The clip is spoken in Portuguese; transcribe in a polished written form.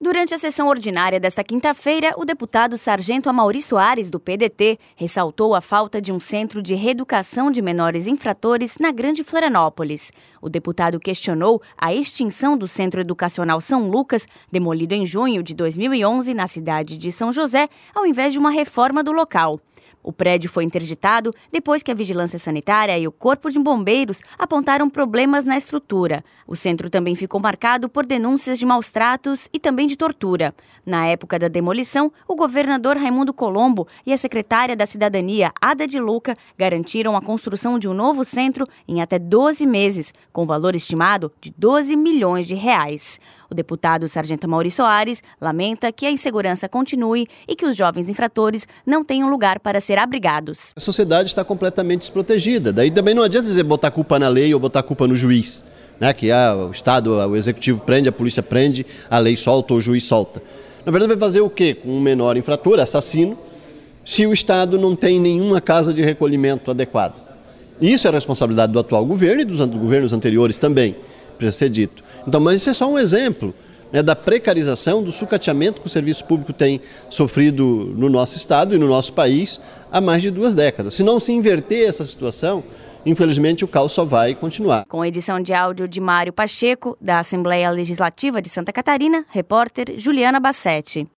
Durante a sessão ordinária desta quinta-feira, o deputado Sargento Amaury Soares, do PDT, ressaltou a falta de um centro de reeducação de menores infratores na Grande Florianópolis. O deputado questionou a extinção do Centro Educacional São Lucas, demolido em junho de 2011 na cidade de São José, ao invés de uma reforma do local. O prédio foi interditado depois que a Vigilância Sanitária e o Corpo de Bombeiros apontaram problemas na estrutura. O centro também ficou marcado por denúncias de maus-tratos e também de tortura. Na época da demolição, o governador Raimundo Colombo e a secretária da Cidadania, Ada de Luca, garantiram a construção de um novo centro em até 12 meses, com valor estimado de 12 milhões de reais. O deputado Sargento Amaury Soares lamenta que a insegurança continue e que os jovens infratores não tenham lugar para ser abrigados. A sociedade está completamente desprotegida. Daí também não adianta dizer botar culpa na lei ou botar culpa no juiz, né? Que o Estado, o Executivo prende, a polícia prende, a lei solta ou o juiz solta. Na verdade vai fazer o quê com um menor infrator, assassino, se o Estado não tem nenhuma casa de recolhimento adequada? Isso é a responsabilidade do atual governo e dos governos anteriores também, precisa ser dito. Então, mas isso é só um exemplo, né, da precarização, do sucateamento que o serviço público tem sofrido no nosso estado e no nosso país há mais de 2 décadas. Se não se inverter essa situação, infelizmente o caos só vai continuar. Com edição de áudio de Mário Pacheco, da Assembleia Legislativa de Santa Catarina, repórter Juliana Bassetti.